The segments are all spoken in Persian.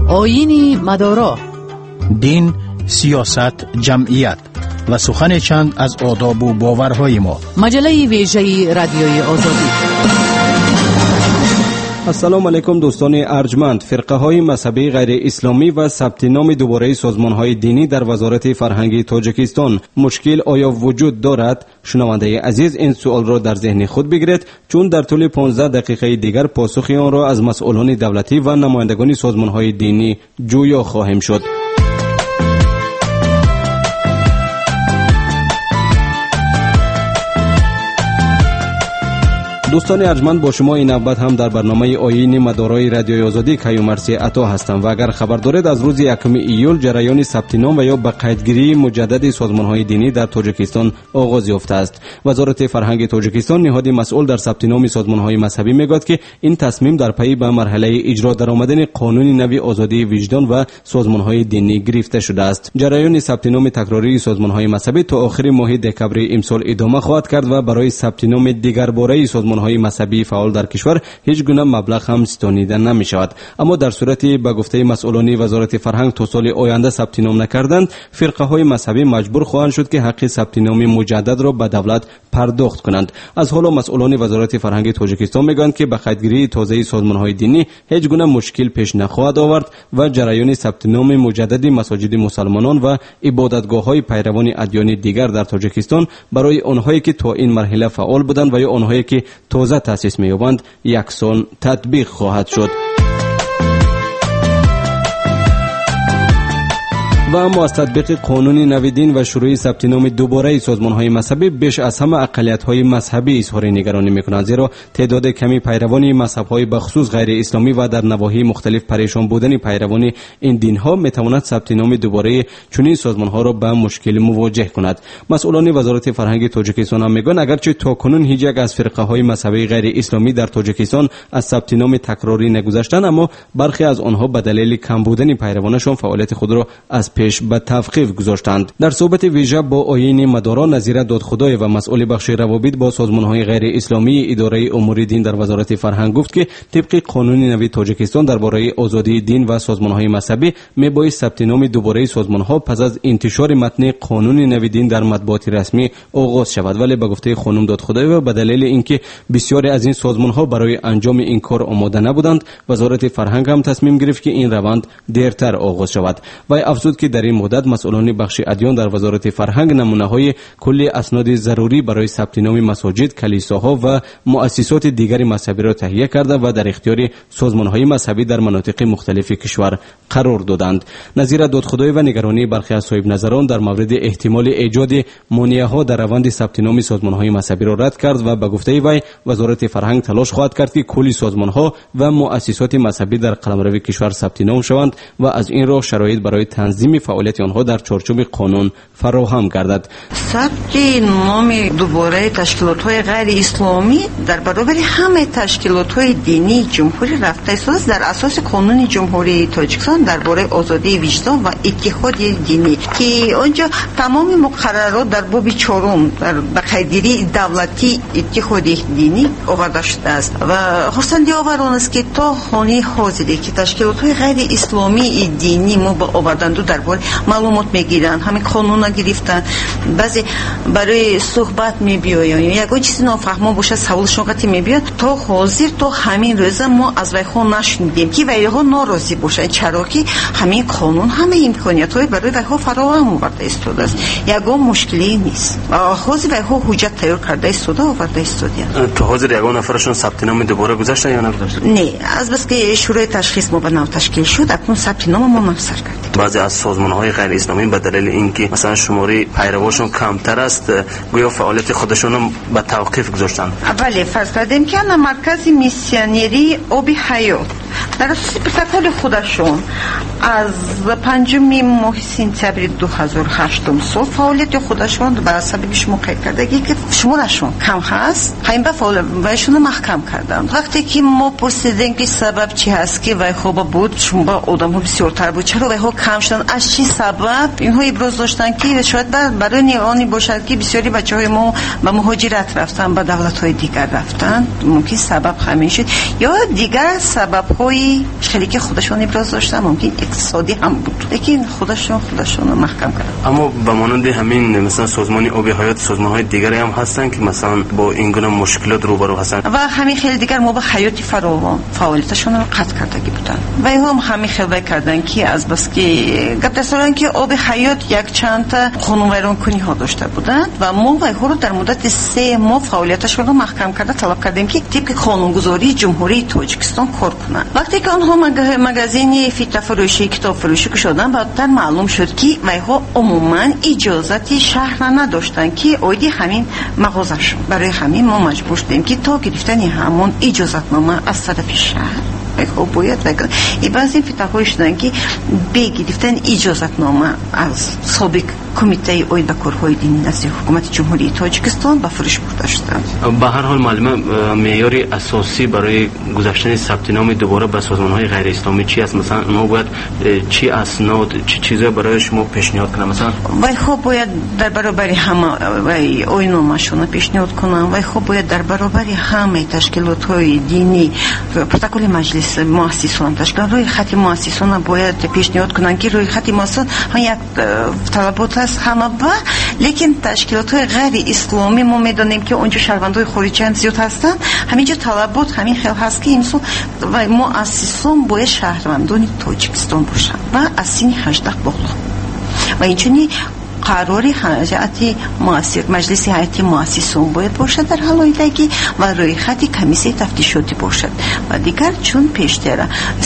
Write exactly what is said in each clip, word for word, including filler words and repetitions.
آیین مدارا، دین، سیاست، جمعیت و سخن چند از آداب و باورهای ما. مجله ویژه رادیوی آزادی. السلام علیکم دوستان ارجمند. فرقه های مذهبی غیر اسلامی و ثبت نام دوباره سازمان های دینی در وزارت فرهنگ تاجیکستان، مشکل آیا وجود دارد؟ شنونده عزیز این سوال را در ذهن خود بگیرید، چون در طول پانزده دقیقه دیگر پاسخ آن را از مسئولان دولتی و نمایندگان سازمان های دینی جویا خواهیم شد. دوستان ارجمند، با شما این نوبت هم در برنامه آیین مدارای رادیوی آزادی کیومرثی عطا هستم و اگر خبر دارید از روز یکم ایول جریان ثبت نام و یا به قیدگیری مجدد سازمان‌های دینی در تاجیکستان آغاز یافته است. وزارت فرهنگ تاجیکستان نهاد مسئول در ثبت نام سازمان‌های مذهبی میگوید که این تصمیم در پی به مرحله اجرا درآمدن قانون نوی آزادی وجدان و سازمان‌های دینی گرفته شده است. جریان ثبت نام تکراری سازمان‌های مذهبی تا آخر ماه دکبر امسال ادامه خواهد کرد و برای ثبت نام دیگر باره سازمان های مذهبی فعال در کشور هیچ گونه مبلغ هم ستانیده نمی شود. اما در صورتی به گفته مسئولان وزارت فرهنگ تا سال آینده ثبت نام نکردند، فرقه های مذهبی مجبور خواهند شد که حق ثبت نام مجدد را به دولت پرداخت کنند. از حالا مسئولان وزارت فرهنگ تاجیکستان میگویند که به قیدگیری تازه سازمان های دینی هیچ گونه مشکل پیش نخواهد آورد و جریان ثبت نام مجدد مساجد مسلمانان و عبادتگاه های پیروان ادیان دیگر در تاجیکستان برای آنهایی که تا این مرحله فعال بودند و یا آنهایی که تازه تأسیس می‌یابند یکسان تطبیق خواهد شد. و اما از تطبیق قانون نوی دین و شروع ثبت نام دوباره سازمان‌های مذهبی بیش از همه اقلیت‌های مذهبی اظهار نگرانی می‌کنند، زیرا تعداد کمی پیروان مذهب‌های بخصوص غیر اسلامی و در نواحی مختلف پریشان بودن پیروان این دین‌ها می‌تواند ثبت نام دوباره چنین سازمان‌ها را به مشکل مواجه کند. مسئولان وزارت فرهنگ تاجیکستان هم میگویند اگرچه تاکنون هیچ یک از فرقه‌های مذهبی غیر اسلامی در تاجیکستان از ثبت نام تکراری نگذشتند، اما برخی از آنها به دلیل کم بودن پیروانشان فعالیت خود را از پیش به توقیف گذاشتند. در صحبت ویژه با آیین مدارا، نظیر دادخدای و مسئول بخش روابط با سازمان‌های غیر اسلامی اداره امور دین در وزارت فرهنگ گفت که طبق قانون نوی تاجیکستان درباره آزادی دین و سازمان‌های مذهبی میباید ثبت نام دوباره سازمان‌ها پس از انتشار متن قانون نوی دین در مطبوعات رسمی آغاز شود، ولی به گفته خانم دادخدای و به دلیل اینکه بسیاری از این سازمان‌ها برای انجام این کار آماده نبودند، وزارت فرهنگ هم تصمیم گرفت که این روند دیرتر آغاز شود. و افزود که در این مدت مسئولان بخش ادیان در وزارت فرهنگ نمونه‌های کلی اسناد ضروری برای ثبت نام مساجد، کلیساها و مؤسسات دیگر مذهبی را تهیه کرده و در اختیار سازمان‌های مذهبی در مناطق مختلف کشور قرار دادند. نظیر دادخدای و نگرانی برخی از صاحب نظران در مورد احتمال ایجاد مانع‌ها در روند ثبت نام سازمان‌های مذهبی را رد کرد و به گفته وی وزارت فرهنگ تلاش خواهد کرد که کلی سازمان‌ها و مؤسسات مذهبی در قلمرو کشور ثبت نام شوند و از این راه شرایط برای تنظیم فعالیت آنها در چارچوب قانون فراهم گردد. ثبت نام دوباره تشکیلات‌های غیر اسلامی در برابر همه تشکیلات‌های دینی جمهوری رفته است در اساس قانون جمهوری تاجیکستان درباره آزادی وجدان و اتحاد دینی که آنجا تمام مقررات در باب چهارم در بقیدگیری دولتی اتحاد دینی آورده شده است و خواستنده آوران است که تا حال حاضری که تشکیلات‌های غیر اسلامی دینی ما با آوردن در درباره معلومات میگیرن، همین قانونا گرفتن، بعضی برای صحبت میبیاین یگان چیزی نافهمه باشه سوالشون قطعی میبیاد. تا حاضر تا همین روز ما از ویها نشنیدیم که ویها ناراضی باشه، چرا که همین قانون همه امکانیت های برای ویها فراهم آورده ایستاده است، یگان مشکلی نیست. حاضر ویها حجت تیار کرده ایستاده آورده ایستاده. تو حاضر یگان نفرشون ثبت نام دوباره گذاشتن یا نگذاشتن؟ نه، از بس که شروع تشخیص ما به نو تشکیل شد اکنون ثبت نام ما مفسر کردیم. بعضی از سازمان‌های غیر اسلامی به دلیل اینکه مثلا شماره پیرواشون کمتر است گویا فعالیت خودشون رو به توقیف گذاشتن. بله، فرض کردیم که مرکز میسیونری آب حیات در اساس پروتکل خودشون از پنجم ماه سپتامبر دو هزار و هشت سال فعالیت خودشون به سبب شما قید کرده که شمارشون کم هست، همین به فعالیتشون محکم کردن. وقتی که ما پرسیدیم که سبب چی هست که وای خوب بود شما با آدم ها بسیارتر بود، چرا وای ها کم شدن، از چی سبب؟ اینها ابراز داشتن که شاید برای نیانی باشد که بسیاری بچه های ما به مهاجرت رفتن، به دولت های دیگر رفتن، ممکن سبب همین شد، یا دیگر سبب های خیلی که خودشون ابراز داشتن، ممکن اقتصادی هم بود، لیکن خودشون خودشون رو محکم کردن. اما به مانند همین مثلا سازمان آب حیات، سازمان های دیگری هم هستن که مثلا با این گونه مشکلات روبرو هستن و همین خیلی دیگر ما با حیات فراوان فعالیتشون رو قطع کردگی بودن و هم همین خیلی کردن که از بس که گفت دستورن که آب حیات یک چند تا قانون ویران کنی ها داشته بودن و ما و رو در مدت سه ماه فعالیتشون رو محکم کرده طلب کردیم که طبق قانونگذاری جمهوری تاجیکستان کار کنن. وقتی که آنها مگزین فیت فروشی کتاب فروشی شدن بعدتر معلوم شد که ویها عموما اجازت شهر نداشتن که اویدی همین مغازشون. برای همین ما مجبور شدیم که تا گرفتن همون اجازت نامه از طرف شهر خب باید بگم این بعضی فتاهای شدن که بگرفتن اجازت نامه از سابق کمیته اوید به کارهای دینی نزد حکومت جمهوری تاجیکستان به فروش برده شدند. به هر حال معلومه معیار اساسی برای گذاشتن ثبت نام دوباره به سازمان‌های غیر اسلامی چی است؟ مثلا ما باید چی اسناد چی چیزا برای شما پیشنهاد کنم مثلا؟ وای خب باید در برابر همه وای اوینامشون پیشنهاد کنم. وای خب باید در برابر همه تشکیلات‌های دینی پروتکل مجلس مؤسسان تشکیل روی خط مؤسسان باید پیشنهاد کنن که روی خط مؤسسان هم یک طلبات است همه با، لیکن تشکیلات های غیر اسلامی ما میدونیم که اونجا شهروندای خارجی زیاد هستن، همینجا طلبات همین خیلی هست که اینسو و مؤسسان باید شهروندان تاجیکستان باشن و از سن هجده بالا و اینچنین قراری هیئت مؤسسه مجلس هیئت مؤسسون باید باشد در حالایدگی و روی خط کمیسه تفتیشاتی باشد و دیگر چون پیشتر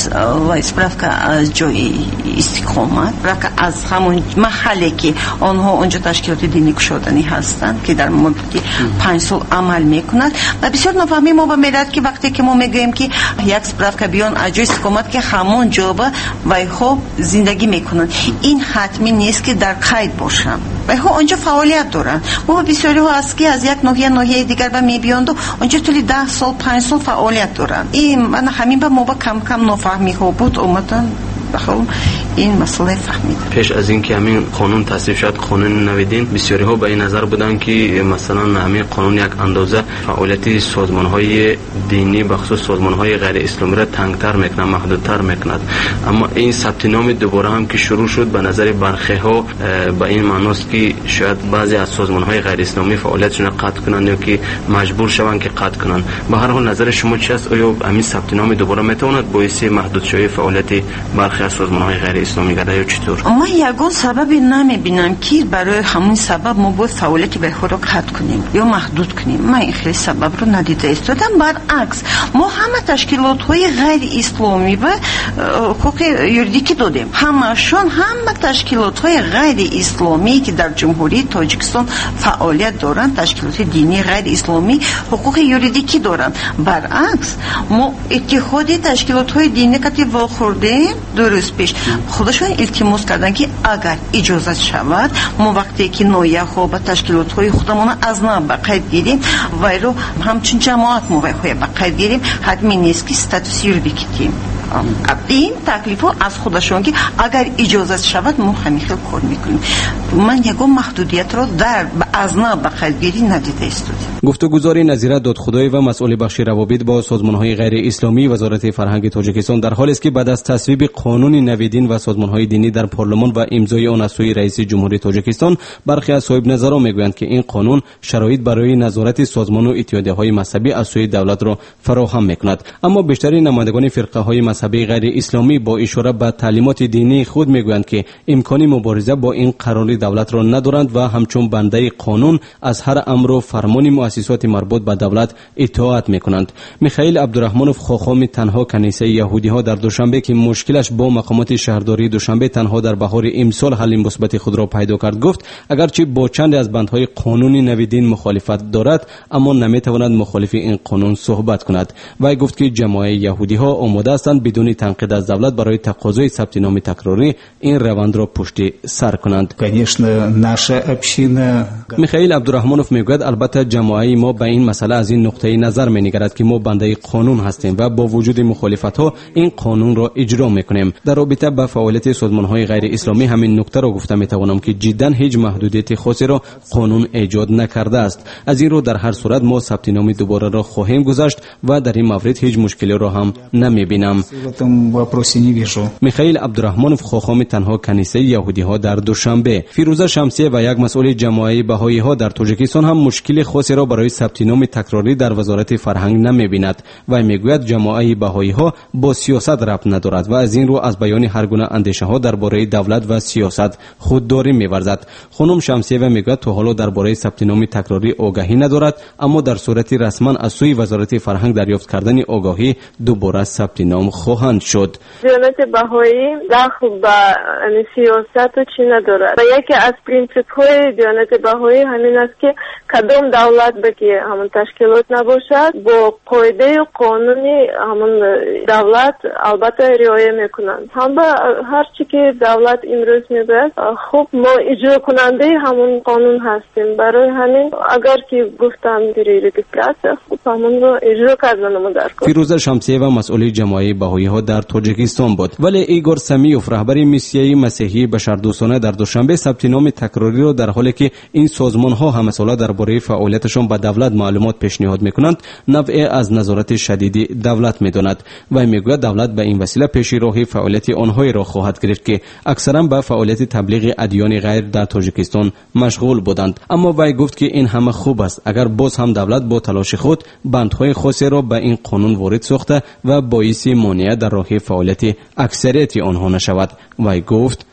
و اسپراف که از جای استقامت و که از همون محله که آنها اونجا تشکیلات دینی گشادنی هستند که در مدت پنج سال عمل میکنند و بسیار نفهمی ما به ملت که وقتی که ما میگوییم که یک اسپراف که بیان از جای استقامت که همون جا با و خوب زندگی میکنند، این حتمی نیست که در قید باشه و ها اونجا فعالیت دارن. ما بسیاری ها هست که از یک ناحیه ناحیه دیگر به میبیاند و اونجا طولی ده سال پنج سال فعالیت دارن. این من همین به ما با کم کم نفهمی ها بود اومدن بخوام این مسئله فهمید. پیش از این که همین قانون تصویب شد، قانون نویدین، بسیاری ها به این نظر بودن که مثلا همین قانون یک اندازه فعالیت سازمان های دینی به خصوص سازمان های غیر اسلامی را تنگتر میکنه، محدودتر میکند. اما این ثبت نام دوباره هم که شروع شد به نظر برخی ها به این معناست که شاید بعضی از سازمان های غیر اسلامی فعالیتشون را قطع کنند یا که مجبور شوند که قطع کنند. به هر حال نظر شما چی است؟ آیا همین ثبت نام دوباره میتواند باعث محدود شوی فعالیت برخی از سازمان های غیر اسلامی گردد یا چطور؟ ما یگان سببی نمیبینم که برای همون سبب ما باید فعالیت به خود رو قطع کنیم یا محدود کنیم. من این خیلی سبب رو ندیده استادم. برعکس ما همه تشکیلات های غیر اسلامی و حقوق یوریدیکی دادیم، همشون همه تشکیلات های غیر اسلامی که در جمهوری تاجیکستان فعالیت دارن، تشکیلات دینی غیر اسلامی حقوق یوریدیکی دارن. برعکس ما اتحادی تشکیلات های دینی که واخوردیم درست پیش خودشون التماس کردن که اگر اجازه شود ما وقتی که نویه ها به تشکیلات های خودمون از نام به قید گیریم ویرو همچون جماعت ما به قید گیریم حتمی نیست که ستاتوس یوریدیکی این تکلیف ها از خودشون که اگر اجازه شود ما همین خیلی کار میکنیم. من یکم محدودیت را در از نام به قید گیری ندیده استودیم. گفتگوزاری نظیره دادخدایی و مسئول بخش روابط با سازمان‌های غیر اسلامی وزارت فرهنگ تاجیکستان در حالی است که بعد از تصویب قانون نویدین و سازمان‌های دینی در پارلمان و امضای آن از سوی رئیس جمهوری تاجیکستان، برخی از صاحب نظران میگویند که این قانون شرایط برای نظارت سازمان و اتحادیه‌های مذهبی از سوی دولت را فراهم می‌کند. اما بیشتر نمایندگان فرقه‌های مذهبی غیر اسلامی با اشاره به تعلیمات دینی خود میگویند که امکان مبارزه با این قرار دولت را ندارند و همچون بنده قانون از هر امر و فرمان مؤسسات مربوط به دولت اطاعت میکنند. میخائیل عبدالرحمنوف خاخام تنها کنیسه یهودی ها در دوشنبه که مشکلش با مقامات شهرداری دوشنبه تنها در بهار امسال حل مثبت خود را پیدا کرد گفت اگرچه با چند از بندهای قانون نویدین مخالفت دارد اما نمیتواند مخالف این قانون صحبت کند. وی گفت که جماعت یهودی ها آماده هستند بدون تنقید از دولت برای تقاضای ثبت نام تکراری این روند را پشت سر کنند. میخائیل عبدالرحمنوف میگوید البته جماعت ما به این مسئله از این نقطه نظر مینگرد که ما بنده قانون هستیم و با وجود مخالفت ها این قانون را اجرا میکنیم. در رابطه با فعالیت سازمان های غیر اسلامی همین نکته را گفته میتوانم که جدا هیچ محدودیت خاصی را قانون ایجاد نکرده است. از این رو در هر صورت ما ثبت نام دوباره را خواهیم گذاشت و در این مورد هیچ مشکلی را هم نمیبینم. میخائیل عبدالرحمنوف خاخام تنها کنیسه یهودی ها در دوشنبه. فیروزه شمسیه و یک مسئول جماعت بهایی ها در تاجیکستان هم مشکل خاصی را برای ثبت نام تکراری در وزارت فرهنگ نمیبیند و میگوید جماعت بهایی ها با سیاست ربط ندارد و از این رو از بیان هر گونه اندیشه ها درباره دولت و سیاست خودداری می‌ورزد. خانم شمسیه و میگوید تا حالا درباره ثبت نام تکراری آگاهی ندارد، اما در صورت رسما از سوی وزارت فرهنگ دریافت کردن آگاهی دوباره ثبت نام خواهند شد. دیانت بهایی دخل به سیاست چی ندارد و یکی از پرینسیپ های دیانت بهایی همین است که کدام دولت بگه همون تشکیلات نباشد با قاعده قانونی همون دولت البته رعایت میکنند. هم به هر چی که دولت امروز میگه خب ما اجرا کننده همون قانون هستیم. برای همین اگر که گفتم دیری دیپلاس خب همون رو اجرا کردن ما در کار. فیروزه شمسیه و مسئول جماعت بهایی ها در تاجیکستان بود، ولی ایگور سمیوف رهبر میسیه مسیحی بشردوستانه در دوشنبه ثبت نام تکراری را در حالی که این سازمان ها همساله درباره فعالیتشان به دولت معلومات پیشنهاد میکنند نوعی از نظارت شدیدی دولت میداند و میگوید دولت به این وسیله پیش راه فعالیت آنهایی را خواهد گرفت که اکثرا به فعالیت تبلیغ ادیان غیر در تاجیکستان مشغول بودند. اما وی گفت که این همه خوب است اگر باز هم دولت با تلاش خود بندهای خاصی را به این قانون وارد ساخته و باعث مانع در راه فعالیت اکثریت آنها نشود. وی گفت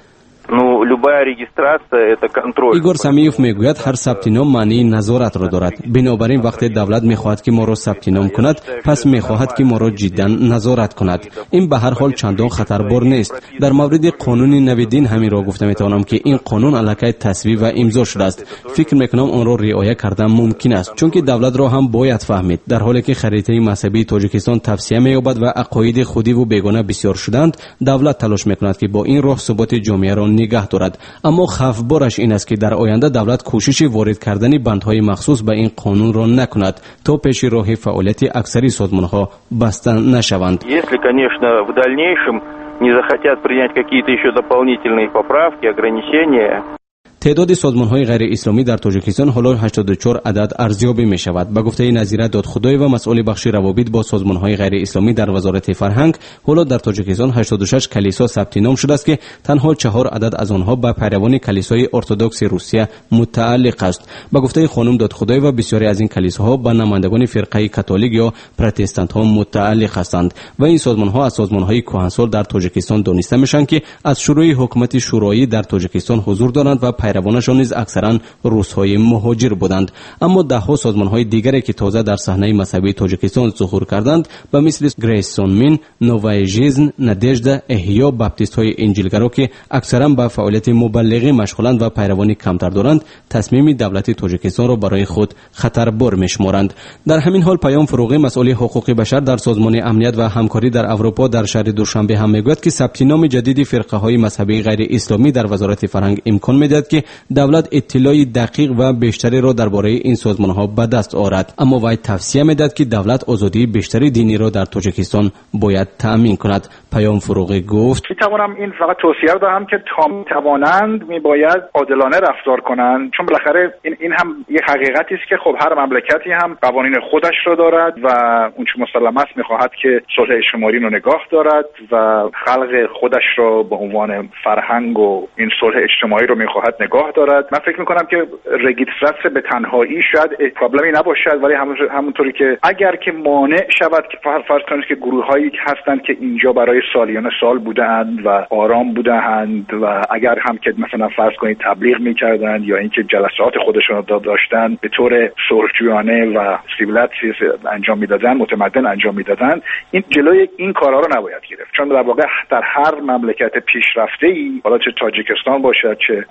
ایگور سمیوف میگوید هر ثبت نام معنی نظارت را دارد. بنابراین وقتی دولت میخواهد که ما را ثبت نام کند پس میخواهد که ما را جدا نظارت کند. این به هر حال چندان خطربار نیست. در مورد قانون نویدین همین را گفته میتوانم که این قانون علیه تصویب و امضا شده است. فکر میکنم آن را رعایت کردن ممکن است چون که دولت را هم باید فهمید در حالی که خریطه مذهبی تاجیکستان توسعه مییابد و عقاید خودی و بیگانه بسیار شدند، دولت تلاش میکند که با این راه ثبات جامعه را نگه دارد. اما خوف بارش این است که در آینده دولت کوشش وارد کردن بندهای مخصوص به این قانون را نکند تا پیش راه فعالیت اکثری سازمانها بسته نشوند. Если, конечно, в дальнейшем не захотят принять какие-то еще дополнительные поправки, ограничения. تعداد سازمان‌های غیر اسلامی در تاجیکستان حالا هشتاد و چهار عدد ارزیابی می‌شود. به گفته نظیره دادخدای و مسئول بخش روابط با سازمان‌های غیر اسلامی در وزارت فرهنگ، حالا در تاجیکستان هشتاد و شش کلیسا ثبت نام شده است که تنها چهار عدد از آنها به پیروان کلیسای ارتدوکس روسیه متعلق است. به گفته خانم دادخدای و بسیاری از این کلیساها به نمایندگان فرقه کاتولیک یا پروتستانت‌ها متعلق هستند و این سازمان‌ها از سازمان‌های کهنسال در تاجیکستان دانسته میشن که از شروع حکومت شورایی در تاجیکستان حضور دارند و پیروانشان نیز اکثرا روس‌های مهاجر بودند. اما ده‌ها سازمان‌های دیگری که تازه در صحنه مذهبی تاجیکستان ظهور کردند به مثل گریس سونمین، نوای ژیزن، نادژدا، احیا، باپتیست‌های انجیلگرا که اکثرا به فعالیت مبلغی مشغولند و پیروانی کمتر دارند، تصمیم دولت تاجیکستان را برای خود خطربار می‌شمارند. در همین حال پیام فروغی مسئول حقوق بشر در سازمان امنیت و همکاری در اروپا در شهر دوشنبه هم میگوید که ثبت نام جدید فرقه‌های مذهبی غیر اسلامی در وزارت فرهنگ امکان می‌دهد که دولت اطلاعی دقیق و بیشتری را درباره این سازمان‌ها به دست آورد. اما وی توصیه می‌دهد که دولت آزادی بیشتری دینی را در تاجیکستان باید تأمین کند. پیام فروغی گفت می‌توانم این فقط توصیه دارم که تا می‌توانند می‌باید عادلانه رفتار کنند، چون بالاخره این این هم یک حقیقتی است که خب هر مملکتی هم قوانین خودش را دارد و اون چه مسلم است می‌خواهد که صلح اجتماعی رو نگاه دارد و خلق خودش را به عنوان فرهنگ و این صلح اجتماعی رو می‌خواهد نگاه دارد. من فکر می‌کنم که رگیستراسیون به تنهایی شاید پرابلمی نباشد، ولی همونطوری که اگر که مانع شود که فرض کنید که گروه‌هایی هستند که اینجا برای سالیان سال بودند و آرام بودند و اگر هم که مثلا فرض کنید تبلیغ می‌کردند یا اینکه جلسات خودشون را داشتند به طور صلحجویانه و سیویلیت انجام می‌دادند، متمدن انجام می‌دادند، این جلوی این کارها رو نباید گرفت، چون در واقع در هر مملکت پیشرفته‌ای، حالا چه تاجیکستان باشد چه امریکا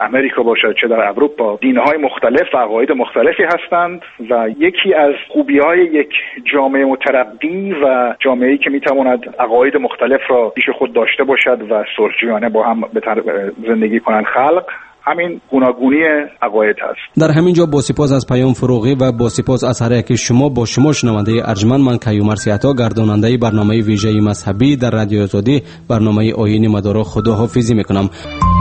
باشد چه در اروپا، دین‌های مختلف و عقاید مختلفی هستند و یکی از خوبی‌های یک جامعه مترقی و جامعه‌ای که می‌تواند عقاید مختلف را پیش خود داشته باشد و صلح‌جویانه با هم زندگی کنند خلق همین گوناگونی عقاید هست. در همین جا با سپاس از پیام فروغی و با سپاس از هر یک شما با شما شنونده ارجمند، من کیومرث عطا گرداننده برنامه ویژه مذهبی در رادیو آزادی برنامه آیین مدارا خداحافظی میکنم.